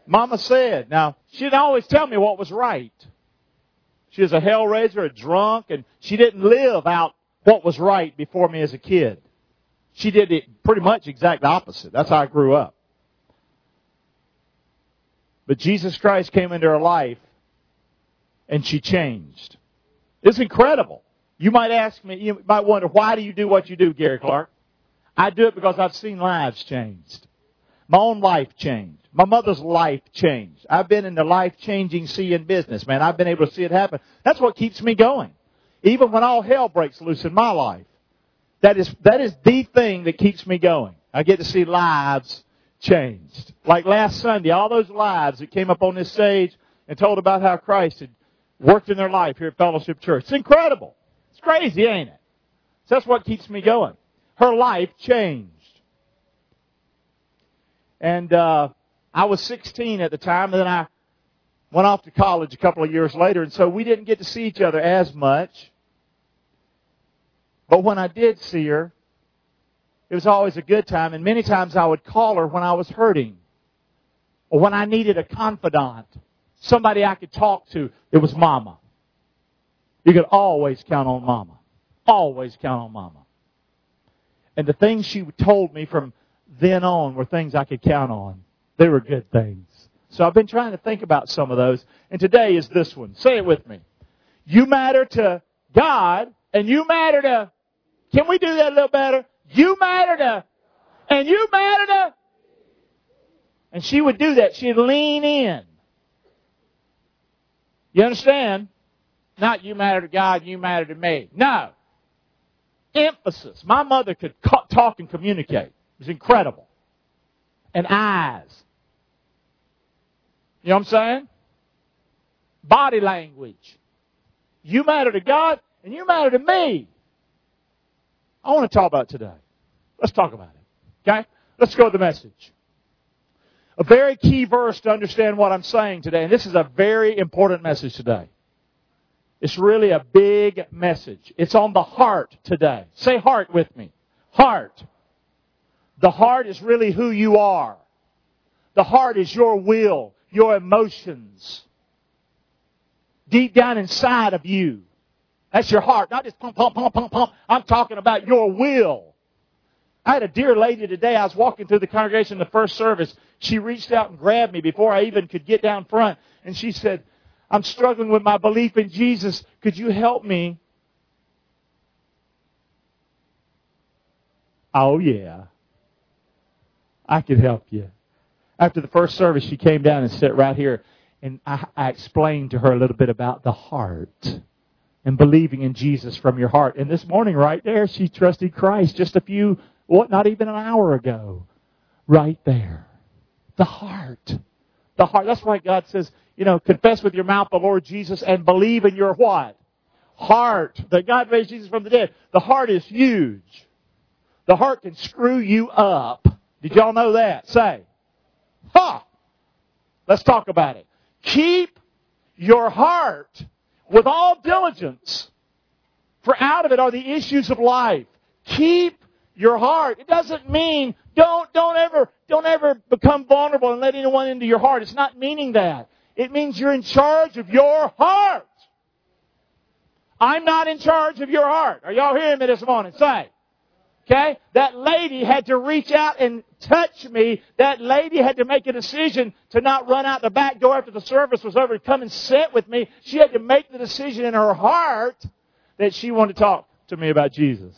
Mama said. Now, she didn't always tell me what was right. She was a hellraiser, a drunk, and she didn't live out what was right before me as a kid. She did it pretty much exact opposite. That's how I grew up. But Jesus Christ came into her life, and she changed. It's incredible. You might ask me, you might wonder, why do you do what you do, Gary Clark? I do it because I've seen lives changed. My own life changed. My mother's life changed. I've been in the life-changing seeing business, man. I've been able to see it happen. That's what keeps me going. Even when all hell breaks loose in my life. That is the thing that keeps me going. I get to see lives changed. Like last Sunday, all those lives that came up on this stage and told about how Christ had worked in their life here at Fellowship Church. It's incredible. It's crazy, ain't it? So that's what keeps me going. Her life changed. And I was 16 at the time, and then I went off to college a couple of years later, and so we didn't get to see each other as much. But when I did see her, it was always a good time, and many times I would call her when I was hurting, or when I needed a confidant, somebody I could talk to. It was Mama. You could always count on Mama. Always count on Mama. And the things she told me from then on were things I could count on. They were good things. So I've been trying to think about some of those. And today is this one. Say it with me. You matter to God, and you matter to... Can we do that a little better? You matter to... And you matter to... And she would do that. She'd lean in. You understand? Not you matter to God, you matter to me. No. Emphasis. My mother could talk and communicate. It was incredible. And eyes. You know what I'm saying? Body language. You matter to God, and you matter to me. I want to talk about it today. Let's talk about it. Okay? Let's go to the message. A very key verse to understand what I'm saying today, and this is a very important message today. It's really a big message. It's on the heart today. Say heart with me. Heart. The heart is really who you are. The heart is your will, your emotions. Deep down inside of you. That's your heart. Not just pump, pump, pump, pump, pump. I'm talking about your will. I had a dear lady today. I was walking through the congregation in the first service. She reached out and grabbed me before I even could get down front. And she said, I'm struggling with my belief in Jesus. Could you help me? Oh, yeah. I could help you. After the first service, she came down and sat right here. And I explained to her a little bit about the heart and believing in Jesus from your heart. And this morning right there, she trusted Christ just not even an hour ago. Right there. The heart. The heart. That's why God says, confess with your mouth the Lord Jesus and believe in your what? Heart. That God raised Jesus from the dead. The heart is huge. The heart can screw you up. Did y'all know that? Say. Let's talk about it. Keep your heart with all diligence, for out of it are the issues of life. Keep your heart. It doesn't mean don't ever become vulnerable and let anyone into your heart. It's not meaning that. It means you're in charge of your heart. I'm not in charge of your heart. Are y'all hearing me this morning? Say. Okay? That lady had to reach out and touch me. That lady had to make a decision to not run out the back door after the service was over to come and sit with me. She had to make the decision in her heart that she wanted to talk to me about Jesus.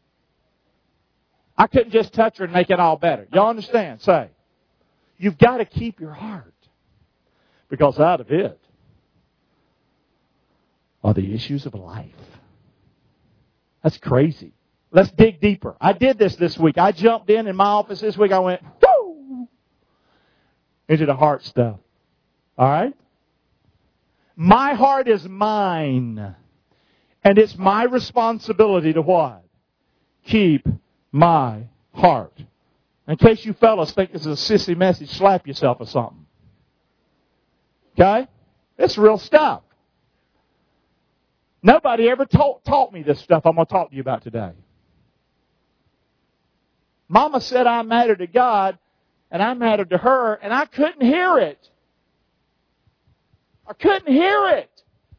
I couldn't just touch her and make it all better. Y'all understand? Say. You've got to keep your heart. Because out of it are the issues of life. That's crazy. Let's dig deeper. I did this week. I jumped in my office this week. I went, whoo, into the heart stuff. All right? My heart is mine. And it's my responsibility to what? Keep my heart. In case you fellas think this is a sissy message, slap yourself or something. Okay? It's real stuff. Nobody ever taught me this stuff I'm going to talk to you about today. Mama said I mattered to God, and I mattered to her, and I couldn't hear it. I couldn't hear it.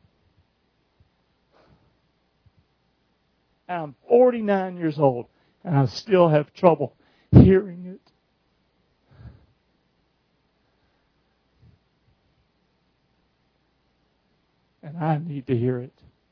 And I'm 49 years old, and I still have trouble hearing it. And I need to hear it.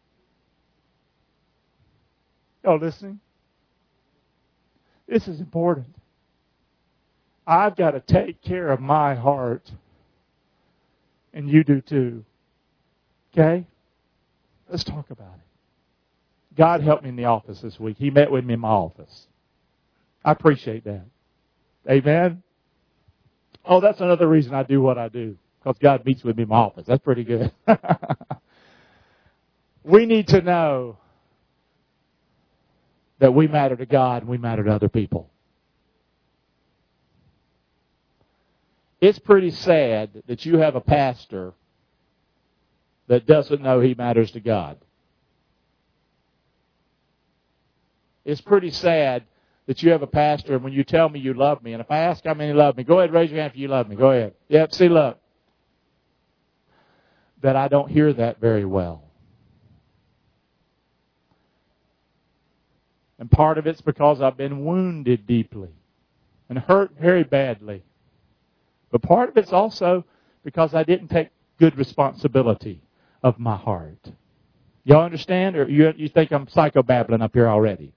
Y'all listening? This is important. I've got to take care of my heart. And you do too. Okay? Let's talk about it. God helped me in the office this week. He met with me in my office. I appreciate that. Amen? Oh, that's another reason I do what I do. Because God meets with me in my office. That's pretty good. We need to know that we matter to God and we matter to other people. It's pretty sad that you have a pastor that doesn't know he matters to God. It's pretty sad that you have a pastor, and when you tell me you love me, and if I ask how many love me, go ahead, raise your hand if you love me. Go ahead. Yep, see, look. That I don't hear that very well. And part of it's because I've been wounded deeply and hurt very badly. But part of it's also because I didn't take good responsibility of my heart. Y'all understand? Or you think I'm psychobabbling up here already?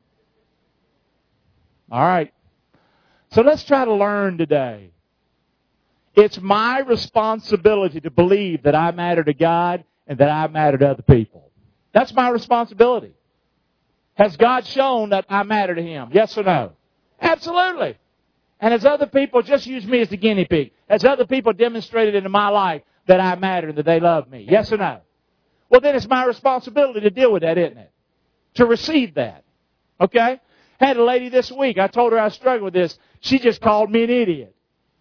All right. So let's try to learn today. It's my responsibility to believe that I matter to God and that I matter to other people. That's my responsibility. Has God shown that I matter to Him? Yes or no? Absolutely. And has other people, just use me as the guinea pig, has other people demonstrated in my life that I matter and that they love me? Yes or no? Well, then it's my responsibility to deal with that, isn't it? To receive that. Okay? Had a lady this week, I told her I struggled with this. She just called me an idiot.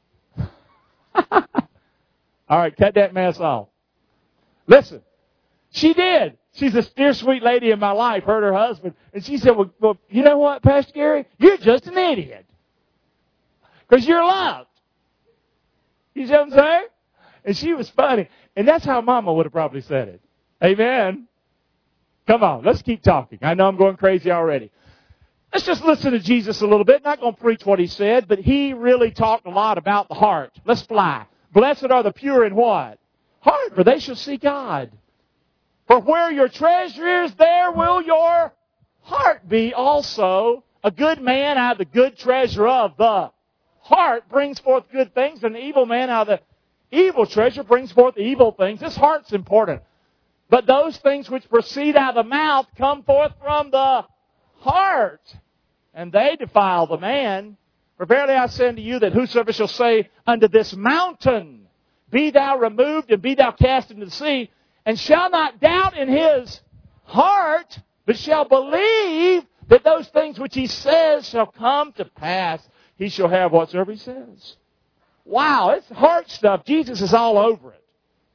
All right, cut that mess off. Listen, she did. She's a dear, sweet lady in my life, hurt her husband. And she said, well, you know what, Pastor Gary? You're just an idiot. Because you're loved. You see what I'm saying? And she was funny. And that's how Mama would have probably said it. Amen. Come on, let's keep talking. I know I'm going crazy already. Let's just listen to Jesus a little bit. Not going to preach what He said, but He really talked a lot about the heart. Let's fly. Blessed are the pure in what? Heart, for they shall see God. For where your treasure is, there will your heart be also. A good man out of the good treasure of the heart brings forth good things, and the evil man out of the evil treasure brings forth evil things. This heart's important. But those things which proceed out of the mouth come forth from the heart, and they defile the man. For verily I say unto you that whosoever shall say unto this mountain, be thou removed and be thou cast into the sea, and shall not doubt in his heart, but shall believe that those things which he says shall come to pass, he shall have whatsoever he says. Wow, it's heart stuff. Jesus is all over it.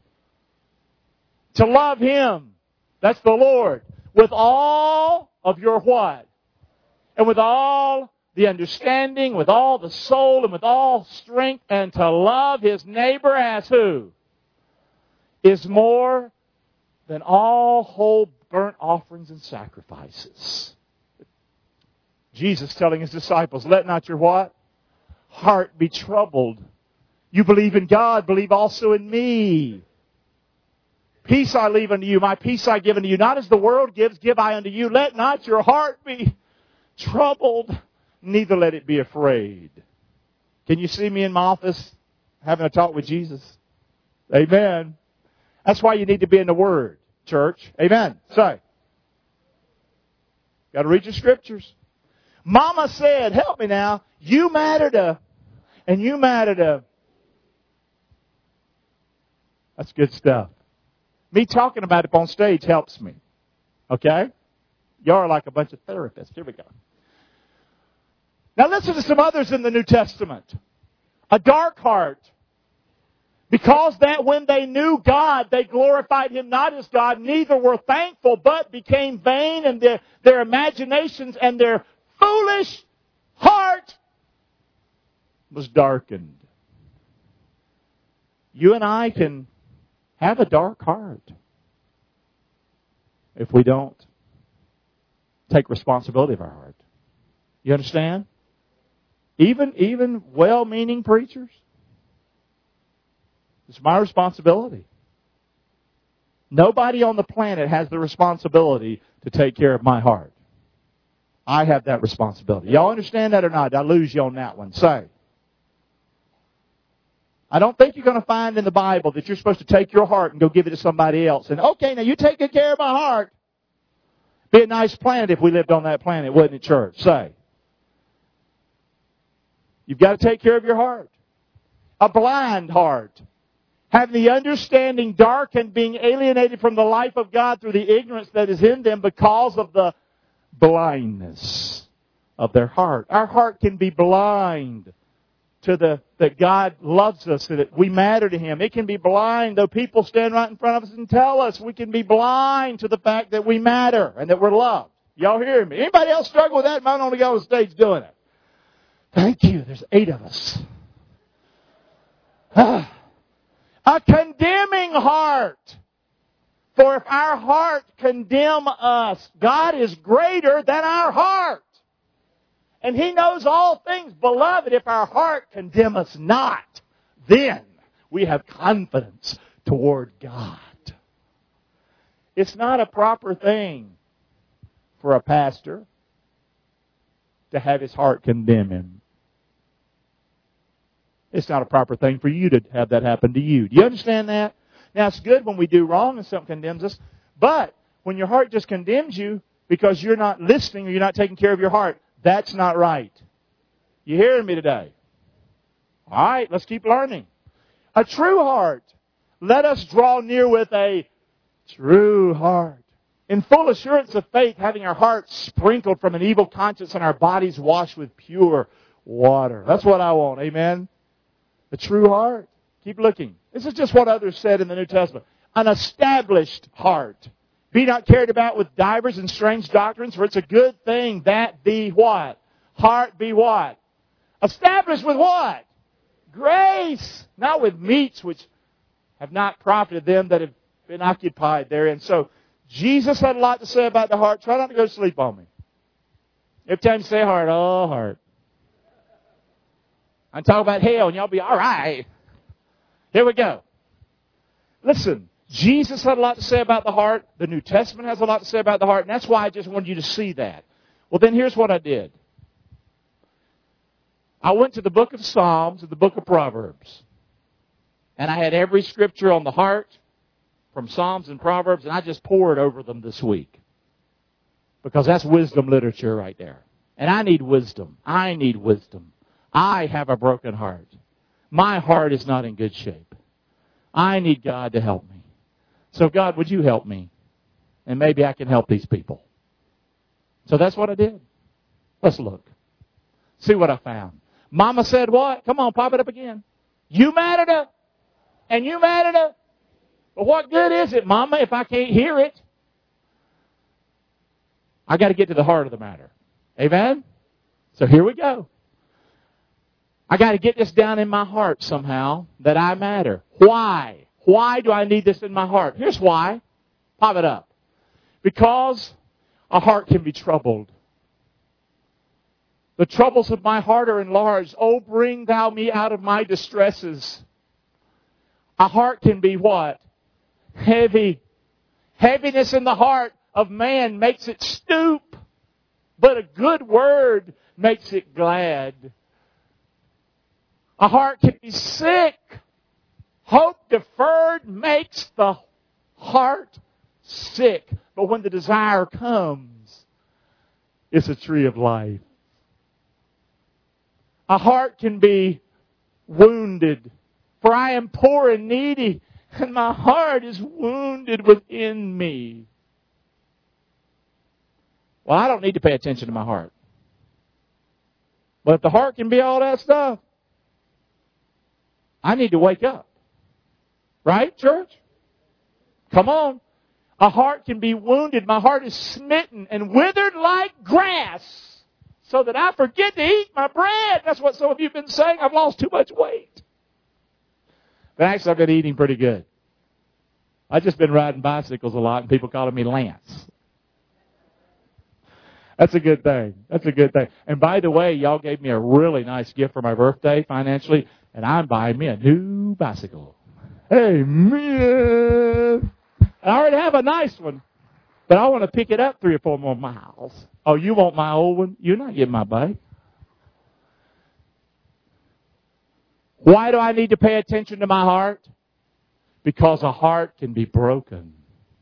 To love Him, that's the Lord, with all of your what? And with all the understanding, with all the soul, and with all strength, and to love his neighbor as who? Is more than all whole burnt offerings and sacrifices. Jesus telling His disciples, let not your what? Heart be troubled. You believe in God, believe also in me. Peace I leave unto you, my peace I give unto you. Not as the world gives, give I unto you. Let not your heart be troubled, neither let it be afraid. Can you see me in my office having a talk with Jesus? Amen. That's why you need to be in the Word, church. Amen. So, got to read your scriptures. Mama said, help me now, you matter to, and you matter to. That's good stuff. Me talking about it on stage helps me. Okay? Y'all are like a bunch of therapists. Here we go. Now listen to some others in the New Testament. A dark heart. Because that when they knew God, they glorified Him not as God, neither were thankful, but became vain in their imaginations, and their foolish heart was darkened. You and I can have a dark heart if we don't take responsibility of our heart. You understand? Even well-meaning preachers. It's my responsibility. Nobody on the planet has the responsibility to take care of my heart. I have that responsibility. Y'all understand that or not? Did I lose you on that one? Say. I don't think you're going to find in the Bible that you're supposed to take your heart and go give it to somebody else. And, okay, now you take good care of my heart. Be a nice planet if we lived on that planet, wouldn't it, church? Say. You've got to take care of your heart. A blind heart. Having the understanding dark and being alienated from the life of God through the ignorance that is in them because of the blindness of their heart. Our heart can be blind to that God loves us, that we matter to Him. It can be blind, though people stand right in front of us and tell us. We can be blind to the fact that we matter and that we're loved. Y'all hear me? Anybody else struggle with that? Might only go on stage doing it. Thank you. There's 8 of us. A condemning heart. For if our heart condemn us, God is greater than our heart. And He knows all things. Beloved, if our heart condemn us not, then we have confidence toward God. It's not a proper thing for a pastor to have his heart condemn him. It's not a proper thing for you to have that happen to you. Do you understand that? Now, it's good when we do wrong and something condemns us. But when your heart just condemns you because you're not listening or you're not taking care of your heart, that's not right. You hearing me today? All right, let's keep learning. A true heart. Let us draw near with a true heart. In full assurance of faith, having our hearts sprinkled from an evil conscience and our bodies washed with pure water. That's what I want. Amen? A true heart. Keep looking. This is just what others said in the New Testament. An established heart. Be not carried about with divers and strange doctrines, for it's a good thing that the what? Heart be what? Established with what? Grace. Not with meats which have not profited them that have been occupied therein. So, Jesus had a lot to say about the heart. Try not to go to sleep on me. Every time you say heart, oh, heart. I'm talking about hell, and y'all be all right. Here we go. Listen, Jesus had a lot to say about the heart. The New Testament has a lot to say about the heart, and that's why I just wanted you to see that. Well, then here's what I did. I went to the book of Psalms and the book of Proverbs. And I had every scripture on the heart from Psalms and Proverbs, and I just poured over them this week. Because that's wisdom literature right there. And I need wisdom. I need wisdom. I have a broken heart. My heart is not in good shape. I need God to help me. So God, would you help me? And maybe I can help these people. So that's what I did. Let's look. See what I found. Mama said what? Come on, pop it up again. You matter to, and you matter to. But what good is it, Mama, if I can't hear it? I got to get to the heart of the matter. Amen? So here we go. I got to get this down in my heart somehow, that I matter. Why? Why do I need this in my heart? Here's why. Pop it up. Because a heart can be troubled. The troubles of my heart are enlarged. Oh, bring thou me out of my distresses. A heart can be what? Heavy. Heaviness in the heart of man makes it stoop. But a good word makes it glad. A heart can be sick. Hope deferred makes the heart sick. But when the desire comes, it's a tree of life. A heart can be wounded. For I am poor and needy, and my heart is wounded within me. Well, I don't need to pay attention to my heart. But if the heart can be all that stuff, I need to wake up. Right, church? Come on. A heart can be wounded. My heart is smitten and withered like grass, so that I forget to eat my bread. That's what some of you have been saying. I've lost too much weight. But actually, I've been eating pretty good. I've just been riding bicycles a lot, and people calling me Lance. That's a good thing. That's a good thing. And by the way, y'all gave me a really nice gift for my birthday financially, and I'm buying me a new bicycle. Hey, man. I already have a nice one, but I want to pick it up 3 or 4 more miles. Oh, you want my old one? You're not getting my bike. Why do I need to pay attention to my heart? Because a heart can be broken.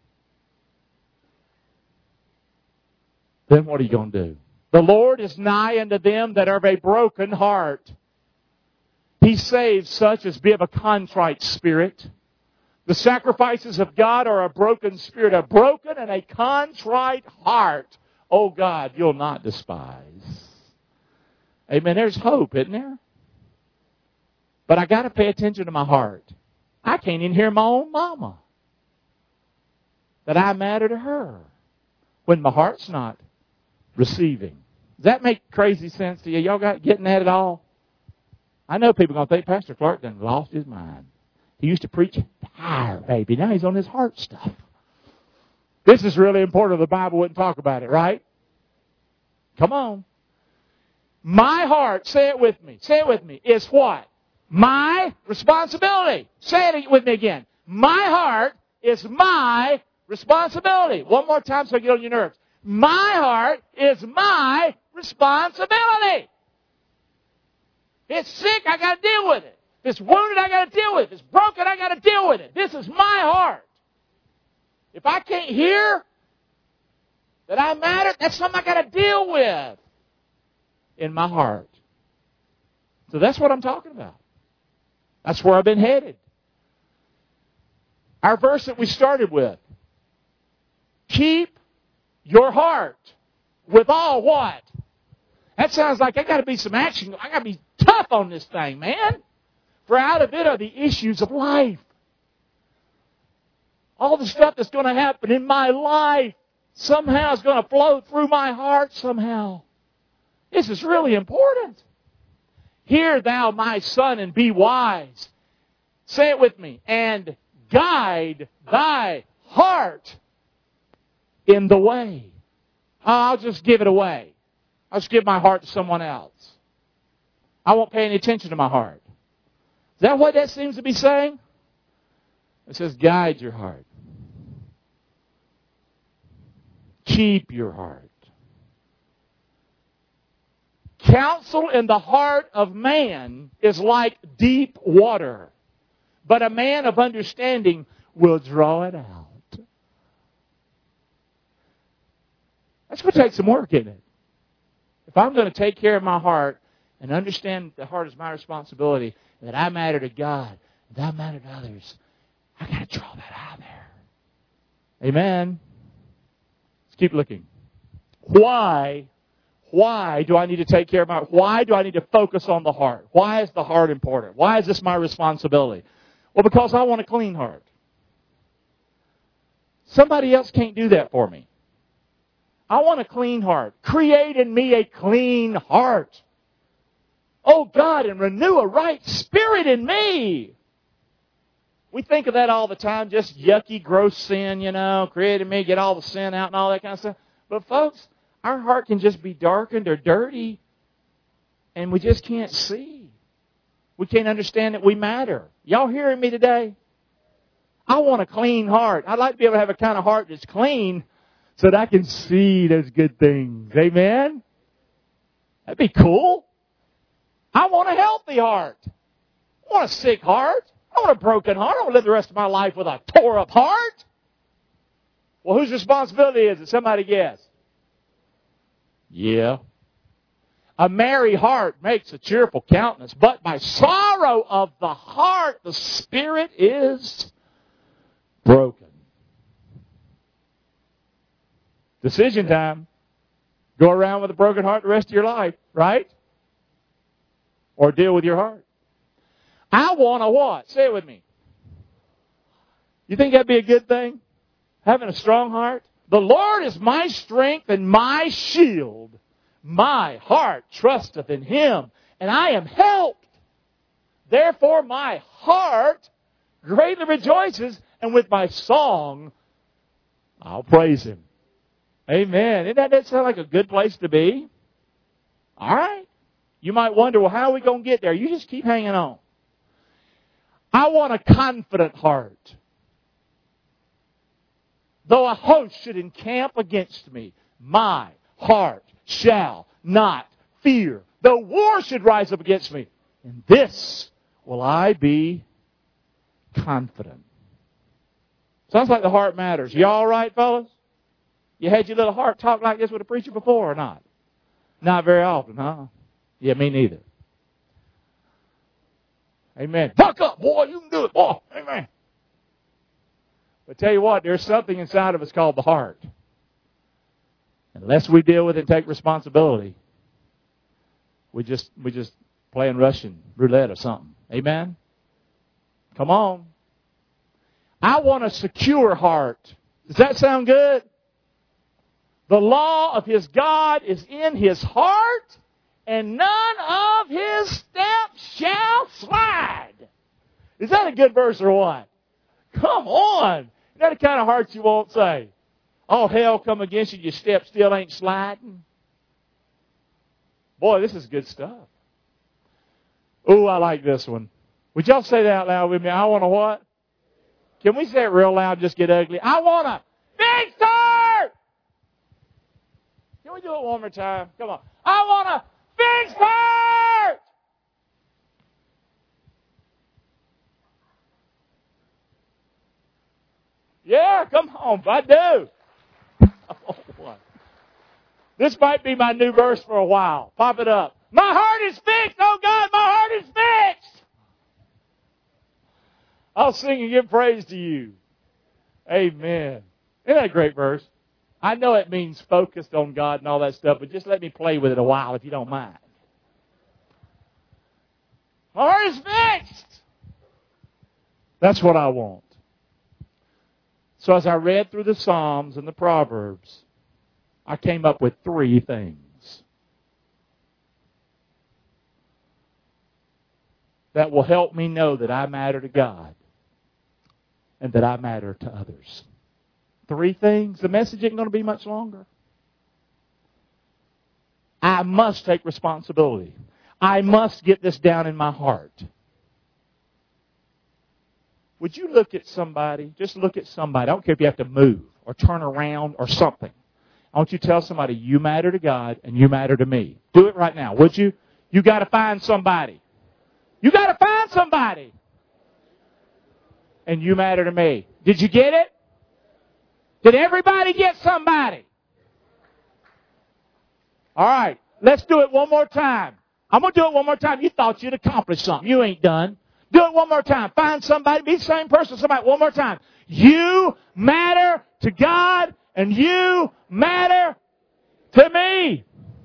Then what are you going to do? The Lord is nigh unto them that are of a broken heart. He saves such as be of a contrite spirit. The sacrifices of God are a broken spirit, a broken and a contrite heart. Oh God, you'll not despise. Amen. There's hope, isn't there? But I got to pay attention to my heart. I can't even hear my own mama. That I matter to her when my heart's not receiving. Does that make crazy sense to you? Y'all got getting that at all? I know people are going to think Pastor Clark done lost his mind. He used to preach fire, baby. Now he's on his heart stuff. This is really important. The Bible wouldn't talk about it, right? Come on. My heart, say it with me. Say it with me. Is what? My responsibility. Say it with me again. My heart is my responsibility. One more time so I get on your nerves. My heart is my responsibility. If it's sick, I got to deal with it. If it's wounded, I got to deal with it. If it's broken, I got to deal with it. This is my heart. If I can't hear that I matter, that's something I got to deal with in my heart. So that's what I'm talking about. That's where I've been headed. Our verse that we started with. Keep your heart with all what? That sounds like I got to be some action. I got to be tough on this thing, man. For out of it are the issues of life. All the stuff that's going to happen in my life somehow is going to flow through my heart somehow. This is really important. Hear thou, my son, and be wise. Say it with me. And guide thy heart in the way. I'll just give it away. I'll just give my heart to someone else. I won't pay any attention to my heart. Is that what that seems to be saying? It says guide your heart. Keep your heart. Counsel in the heart of man is like deep water, but a man of understanding will draw it out. That's going to take some work, isn't it? If I'm going to take care of my heart and understand the heart is my responsibility, that I matter to God, that I matter to others, I got to draw that out of there. Amen. Let's keep looking. Why do I need to take care of my heart? Why do I need to focus on the heart? Why is the heart important? Why is this my responsibility? Well, because I want a clean heart. Somebody else can't do that for me. I want a clean heart. Create in me a clean heart. Oh God, and renew a right spirit in me. We think of that all the time, just yucky, gross sin, create in me, get all the sin out and all that kind of stuff. But folks, our heart can just be darkened or dirty, and we just can't see. We can't understand that we matter. Y'all hearing me today? I want a clean heart. I'd like to be able to have a kind of heart that's clean so that I can see those good things. Amen? That'd be cool. I want a healthy heart. I want a sick heart. I want a broken heart. I want to live the rest of my life with a tore up heart. Well, whose responsibility is it? Somebody guess. Yeah. A merry heart makes a cheerful countenance, but by sorrow of the heart the spirit is broken. Decision time. Go around with a broken heart the rest of your life, right? Or deal with your heart. I want a what? Say it with me. You think that'd be a good thing? Having a strong heart? The Lord is my strength and my shield. My heart trusteth in Him, and I am helped. Therefore my heart greatly rejoices, and with my song, I'll praise Him. Amen. Doesn't that sound like a good place to be? All right. You might wonder, well, how are we going to get there? You just keep hanging on. I want a confident heart. Though a host should encamp against me, my heart shall not fear. Though war should rise up against me, in this will I be confident. Sounds like the heart matters. You all right, fellas? You had your little heart talk like this with a preacher before or not? Not very often, huh? Yeah, me neither. Amen. Buck up, boy. You can do it, boy. Amen. But tell you what, there's something inside of us called the heart. Unless we deal with it and take responsibility, we just playing Russian roulette or something. Amen? Come on. I want a secure heart. Does that sound good? The law of his God is in his heart, and none of his steps shall slide. Is that a good verse or what? Come on. Is that the kind of heart you won't say? All hell come against you, your steps still ain't sliding. Boy, this is good stuff. Ooh, I like this one. Would y'all say that out loud with me? I want a what? Can we say it real loud and just get ugly? I want a big start! Can we do it one more time? Come on. I want a big start! Yeah, come on. I do. This might be my new verse for a while. Pop it up. My heart is fixed. Oh, God, my heart is fixed. I'll sing and give praise to you. Amen. Isn't that a great verse? I know it means focused on God and all that stuff, but just let me play with it a while if you don't mind. My heart is fixed. That's what I want. So as I read through the Psalms and the Proverbs, I came up with 3 things that will help me know that I matter to God and that I matter to others. 3 things. The message isn't going to be much longer. I must take responsibility. I must get this down in my heart. Would you look at somebody? Just look at somebody. I don't care if you have to move or turn around or something. I want you to tell somebody, you matter to God and you matter to me. Do it right now, would you? You got to find somebody. You got to find somebody. And you matter to me. Did you get it? Did everybody get somebody? All right. Let's do it one more time. I'm going to do it one more time. You thought you'd accomplished something. You ain't done. Do it one more time. Find somebody. Be the same person. Somebody. One more time. You matter to God and you matter to me.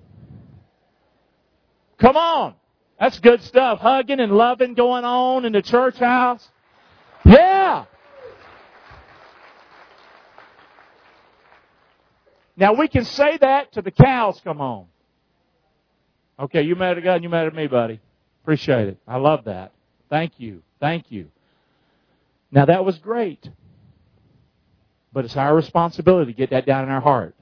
Come on. That's good stuff. Hugging and loving going on in the church house. Yeah. Now we can say that till the cows come home. Okay, you matter to God and you matter to me, buddy. Appreciate it. I love that. Thank you. Thank you. Now that was great. But it's our responsibility to get that down in our heart.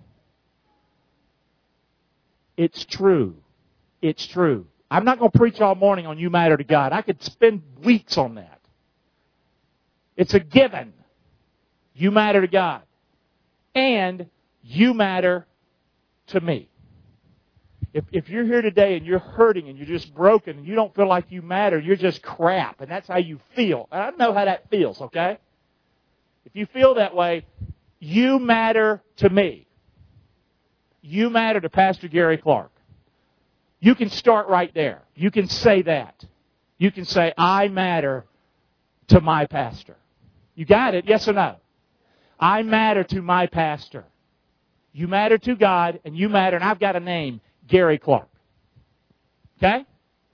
It's true. It's true. I'm not going to preach all morning on you matter to God. I could spend weeks on that. It's a given. You matter to God. And you matter to me. If you're here today and you're hurting and you're just broken and you don't feel like you matter, you're just crap, and that's how you feel. And I know how that feels, okay? If you feel that way, you matter to me. You matter to Pastor Gary Clark. You can start right there. You can say that. You can say, I matter to my pastor. You got it? Yes or no? I matter to my pastor. You matter to God, and you matter, and I've got a name, Gary Clark. Okay?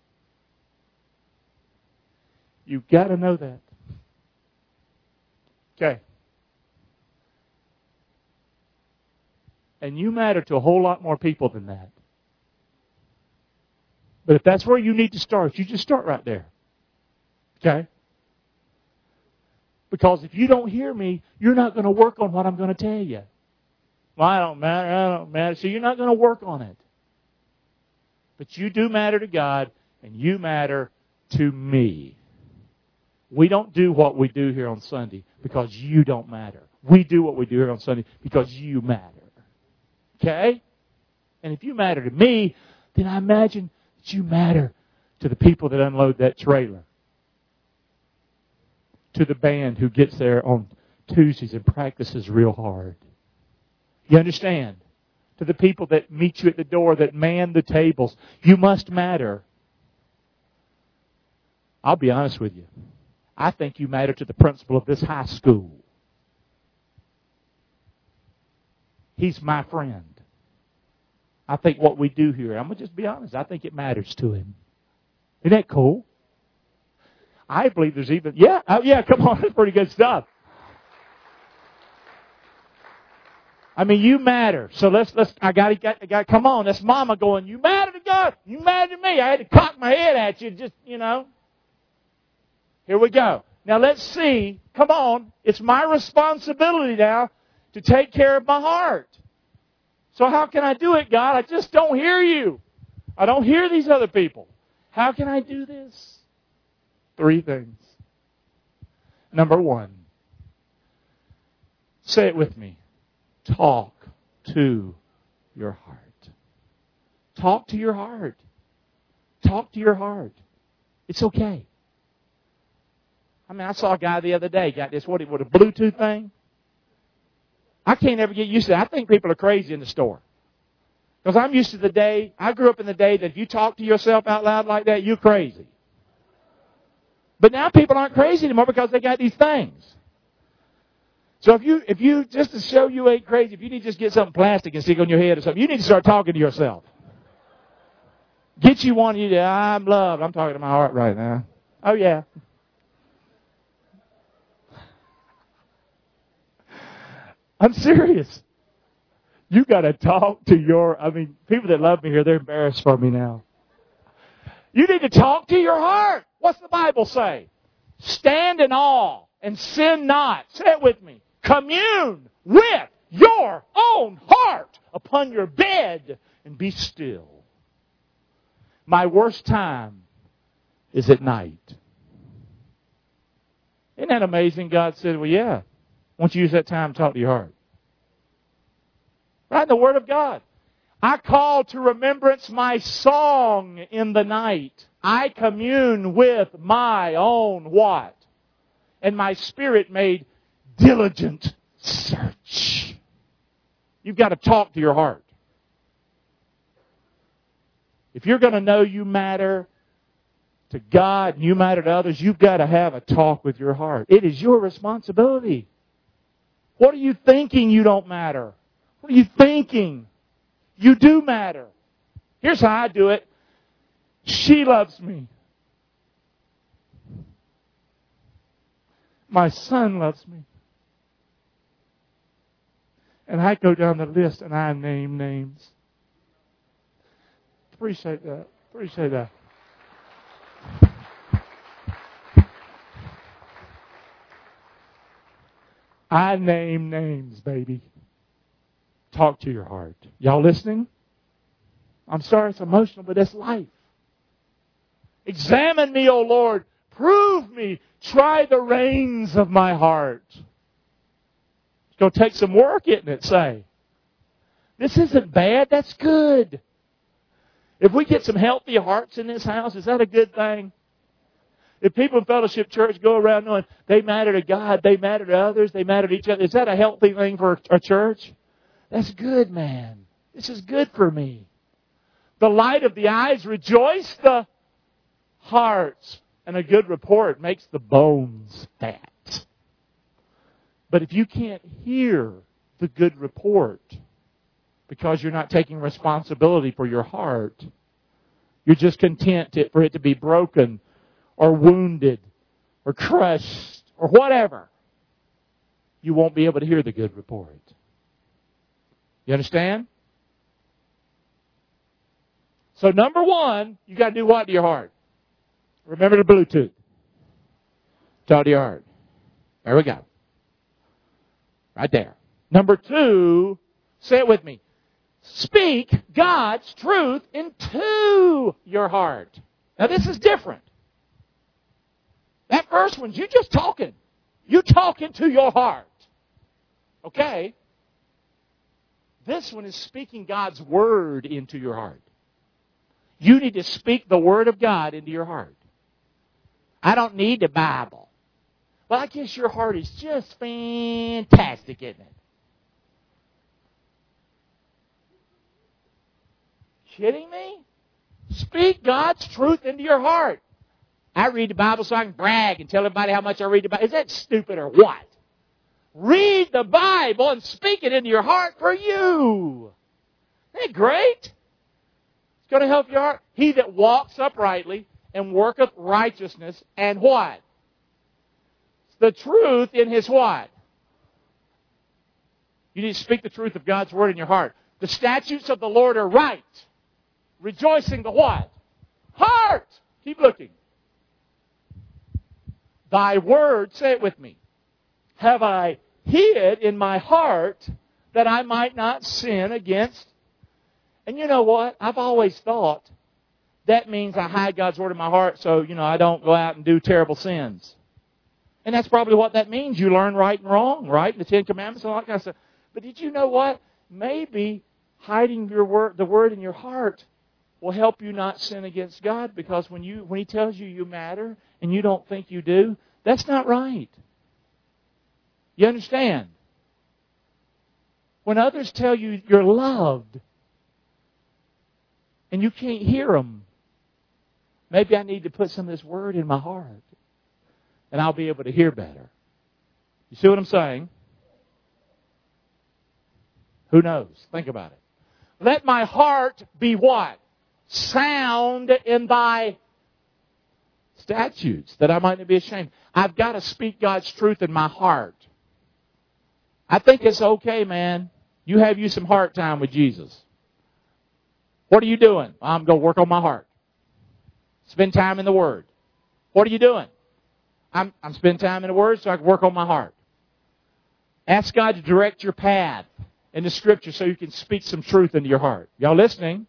You've got to know that. Okay. And you matter to a whole lot more people than that. But if that's where you need to start, you just start right there. Okay? Because if you don't hear me, you're not going to work on what I'm going to tell you. Well, I don't matter. So you're not going to work on it. But you do matter to God, and you matter to me. We don't do what we do here on Sunday because you don't matter. We do what we do here on Sunday because you matter. Okay? And if you matter to me, then I imagine that you matter to the people that unload that trailer. To the band who gets there on Tuesdays and practices real hard. You understand? To the people that meet you at the door, that man the tables. You must matter. I'll be honest with you. I think you matter to the principal of this high school. He's my friend. I think what we do here, I'm going to just be honest, I think it matters to him. Isn't that cool? I believe there's even, come on, that's pretty good stuff. I mean, you matter. So I got, come on, that's Mama going, you matter to God, you matter to me. I had to cock my head at you, just, Here we go. Now let's see, come on, it's my responsibility now to take care of my heart. So how can I do it, God? I just don't hear you. I don't hear these other people. How can I do this? 3 things. Number 1. Say it with me. Talk to your heart. Talk to your heart. Talk to your heart. It's okay. I mean, I saw a guy the other day, got this, what a Bluetooth thing. I can't ever get used to that. I think people are crazy in the store. Because I'm used to the day, I grew up in the day that if you talk to yourself out loud like that, you're crazy. But now people aren't crazy anymore because they got these things. So if you just to show you ain't crazy, if you need to just get something plastic and stick on your head or something, you need to start talking to yourself. Get you one, I'm loved. I'm talking to my heart right now. Oh yeah. I'm serious. You got to talk to people that love me here, they're embarrassed for me now. You need to talk to your heart. What's the Bible say? Stand in awe and sin not. Say it with me. Commune with your own heart upon your bed and be still. My worst time is at night. Isn't that amazing? God said, well, yeah. Why don't you use that time to talk to your heart? Right in the Word of God. I call to remembrance my song in the night. I commune with my own what? And my spirit made diligent search. You've got to talk to your heart. If you're going to know you matter to God and you matter to others, you've got to have a talk with your heart. It is your responsibility. What are you thinking you don't matter? What are you thinking? You do matter. Here's how I do it. She loves me. My son loves me. And I go down the list and I name names. Appreciate that. Appreciate that. I name names, baby. Talk to your heart. Y'all listening? I'm sorry it's emotional, but that's life. Examine me, O Lord. Prove me. Try the reins of my heart. It's going to take some work, isn't it, say? This isn't bad. That's good. If we get some healthy hearts in this house, is that a good thing? If people in Fellowship Church go around knowing they matter to God, they matter to others, they matter to each other, is that a healthy thing for a church? That's good, man. This is good for me. The light of the eyes rejoice the hearts, and a good report makes the bones fat. But if you can't hear the good report because you're not taking responsibility for your heart, you're just content for it to be broken or wounded or crushed or whatever, you won't be able to hear the good report. You understand? So number 1, you got to do what to your heart? Remember the Bluetooth. Talk to your heart. There we go. Right there. Number 2, say it with me. Speak God's truth into your heart. Now this is different. That first one's you just talking. You talking to your heart. Okay? This one is speaking God's Word into your heart. You need to speak the Word of God into your heart. I don't need the Bible. Well, I guess your heart is just fantastic, isn't it? Kidding me? Speak God's truth into your heart. I read the Bible so I can brag and tell everybody how much I read the Bible. Is that stupid or what? Read the Bible and speak it into your heart for you. Isn't that great? It's going to help your heart. He that walks uprightly and worketh righteousness and what? The truth in his what? You need to speak the truth of God's Word in your heart. The statutes of the Lord are right. Rejoicing the what? Heart. Keep looking. Thy word, say it with me, have I hid in my heart that I might not sin against. And you know what? I've always thought that means I hide God's Word in my heart so, I don't go out and do terrible sins. And that's probably what that means. You learn right and wrong, right? The Ten Commandments and all that kind of stuff. But did you know what? Maybe hiding the Word in your heart will help you not sin against God, because when He tells you you matter and you don't think you do, that's not right. You understand? When others tell you you're loved and you can't hear them, maybe I need to put some of this Word in my heart and I'll be able to hear better. You see what I'm saying? Who knows? Think about it. Let my heart be what? Sound in thy statutes, that I might not be ashamed. I've got to speak God's truth in my heart. I think it's okay, man. You have some heart time with Jesus. What are you doing? I'm going to work on my heart. Spend time in the Word. What are you doing? I'm spending time in the Word so I can work on my heart. Ask God to direct your path in the Scripture so you can speak some truth into your heart. Y'all listening?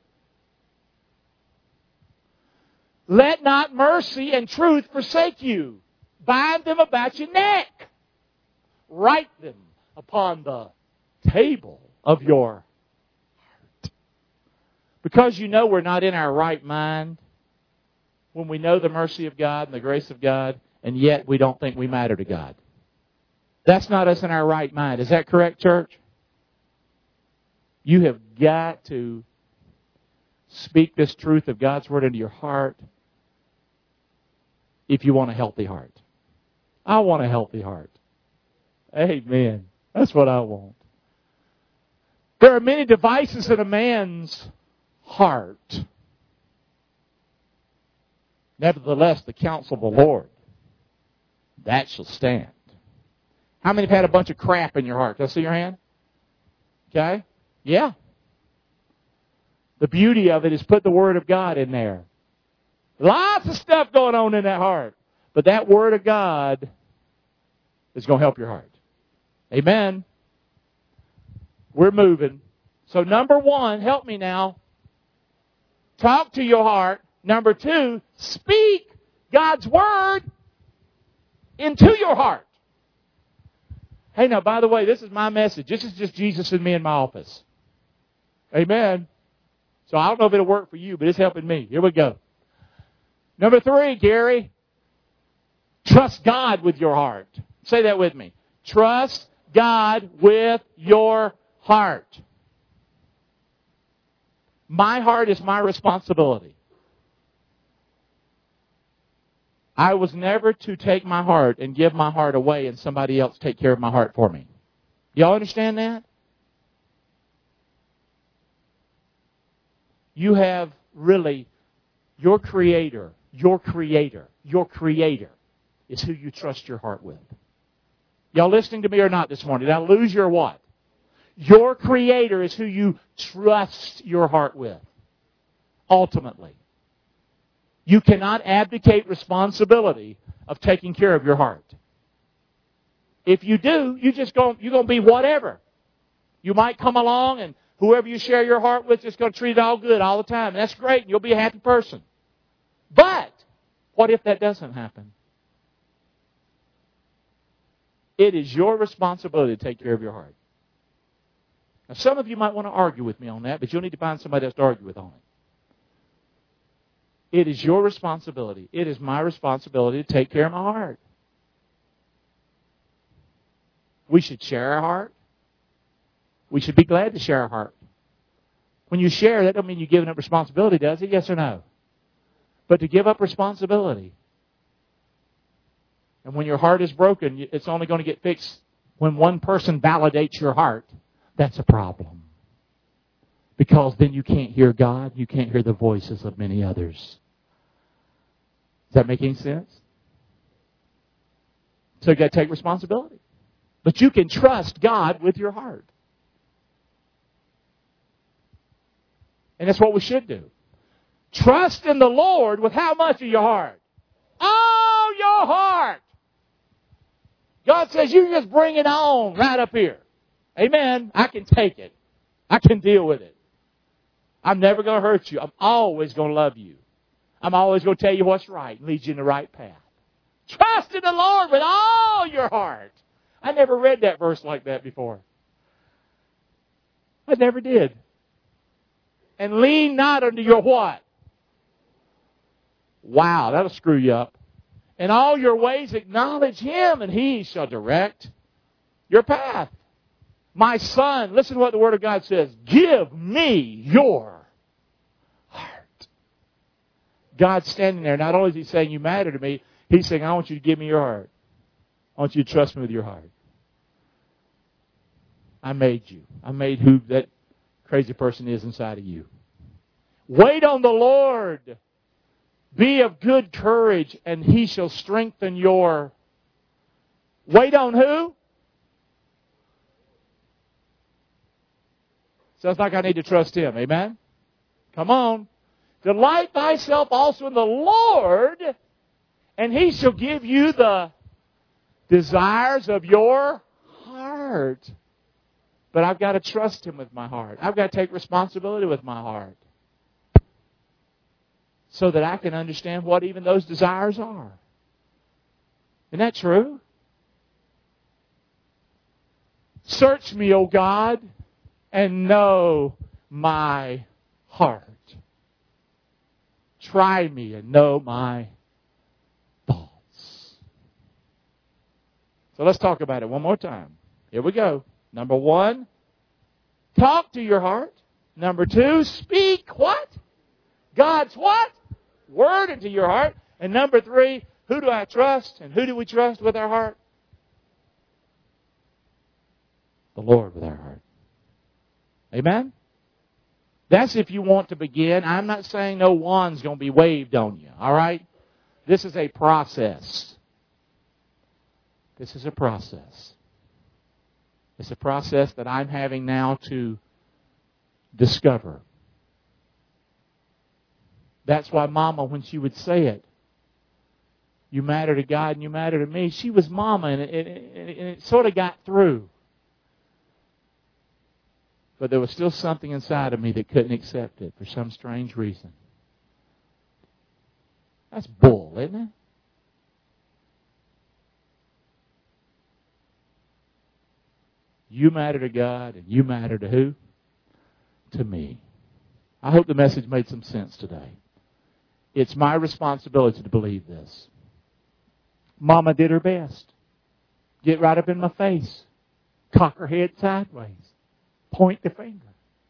Let not mercy and truth forsake you. Bind them about your neck. Write them upon the table of your heart. Because we're not in our right mind when we know the mercy of God and the grace of God, and yet we don't think we matter to God. That's not us in our right mind. Is that correct, church? You have got to speak this truth of God's Word into your heart if you want a healthy heart. I want a healthy heart. Amen. That's what I want. There are many devices in a man's heart. Nevertheless, the counsel of the Lord, that shall stand. How many have had a bunch of crap in your heart? Can I see your hand? Okay? Yeah. The beauty of it is put the Word of God in there. Lots of stuff going on in that heart. But that Word of God is going to help your heart. Amen. We're moving. So number 1, help me now. Talk to your heart. Number 2, speak God's Word into your heart. Hey, now, by the way, this is my message. This is just Jesus and me in my office. Amen. So I don't know if it'll work for you, but it's helping me. Here we go. Number 3, Gary. Trust God with your heart. Say that with me. Trust God with your heart. My heart is my responsibility. I was never to take my heart and give my heart away and somebody else take care of my heart for me. Y'all understand that? You have really your Creator is who you trust your heart with. Y'all listening to me or not this morning? Did I lose your what? Your Creator is who you trust your heart with. Ultimately. You cannot abdicate responsibility of taking care of your heart. If you do, you're going to be whatever. You might come along and whoever you share your heart with is going to treat it all good all the time. And that's great, and you'll be a happy person. But what if that doesn't happen? It is your responsibility to take care of your heart. Now, some of you might want to argue with me on that, but you'll need to find somebody else to argue with on it. It is your responsibility. It is my responsibility to take care of my heart. We should share our heart. We should be glad to share our heart. When you share, that doesn't mean you're giving up responsibility, does it? Yes or no? But to give up responsibility. And when your heart is broken, it's only going to get fixed when one person validates your heart. That's a problem. Because then you can't hear God. You can't hear the voices of many others. Does that make any sense? So you've got to take responsibility. But you can trust God with your heart. And that's what we should do. Trust in the Lord with how much of your heart? All your heart. God says you just bring it on right up here. Amen. I can take it. I can deal with it. I'm never going to hurt you. I'm always going to love you. I'm always going to tell you what's right and lead you in the right path. Trust in the Lord with all your heart. I never read that verse like that before. I never did. And lean not unto your what? Wow, that'll screw you up. In all your ways acknowledge Him, and He shall direct your path. My son, listen to what the Word of God says. Give me your heart. God's standing there. Not only is He saying, you matter to me, He's saying, I want you to give me your heart. I want you to trust me with your heart. I made you. I made who that crazy person is inside of you. Wait on the Lord. Be of good courage, and He shall strengthen your... Wait on who? Sounds like I need to trust Him. Amen? Come on. Delight thyself also in the Lord, and He shall give you the desires of your heart. But I've got to trust Him with my heart. I've got to take responsibility with my heart. So that I can understand what even those desires are. Isn't that true? Search me, O God, and know my heart. Try me and know my thoughts. So let's talk about it one more time. Here we go. Number 1, talk to your heart. Number 2, speak what? God's what? Word into your heart. And number 3, who do I trust? And who do we trust with our heart? The Lord with our heart. Amen? That's if you want to begin. I'm not saying no wand's going to be waved on you. All right? This is a process. This is a process. It's a process that I'm having now to discover. That's why Mama, when she would say it, you matter to God and you matter to me, she was Mama, and it sort of got through. But there was still something inside of me that couldn't accept it for some strange reason. That's bull, isn't it? You matter to God, and you matter to who? To me. I hope the message made some sense today. It's my responsibility to believe this. Mama did her best. Get right up in my face. Cock her head sideways. Point the finger.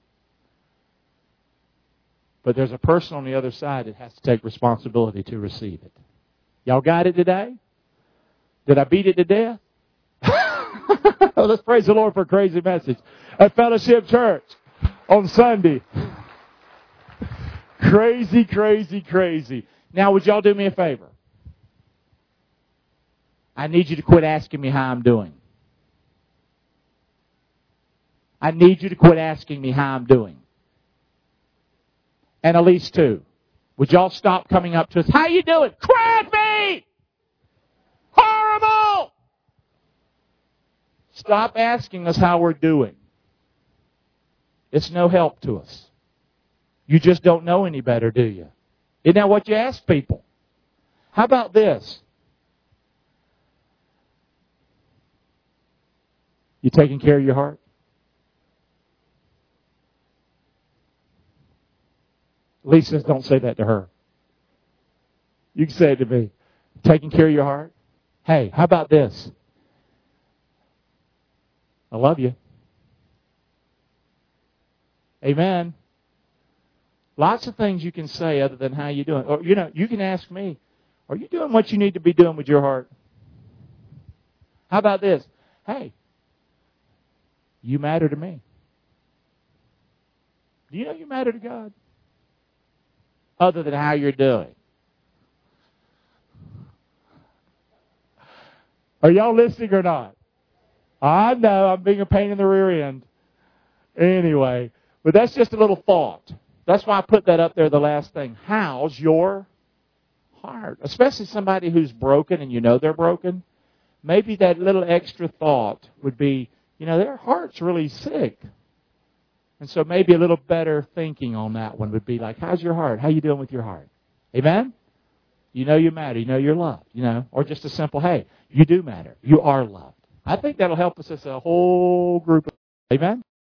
But there's a person on the other side that has to take responsibility to receive it. Y'all got it today? Did I beat it to death? Let's praise the Lord for a crazy message at Fellowship Church on Sunday. Crazy, crazy, crazy. Now, would y'all do me a favor? I need you to quit asking me how I'm doing. I need you to quit asking me how I'm doing. And at least 2. Would y'all stop coming up to us? How you doing? Crappy! Horrible! Stop asking us how we're doing. It's no help to us. You just don't know any better, do you? Isn't that what you ask people? How about this? You taking care of your heart? Lisa says, don't say that to her. You can say it to me. Taking care of your heart? Hey, how about this? I love you. Amen. Lots of things you can say other than how you doing. Or, you can ask me, are you doing what you need to be doing with your heart? How about this? Hey, you matter to me. Do you know you matter to God? Other than how you're doing. Are y'all listening or not? I know I'm being a pain in the rear end. Anyway, but that's just a little thought. That's why I put that up there, the last thing. How's your heart? Especially somebody who's broken and you know they're broken. Maybe that little extra thought would be, their heart's really sick. And so maybe a little better thinking on that one would be like, how's your heart? How you doing with your heart? Amen? You know you matter. You know you're loved. Or just a simple, hey, you do matter. You are loved. I think that'll help us as a whole group. Amen?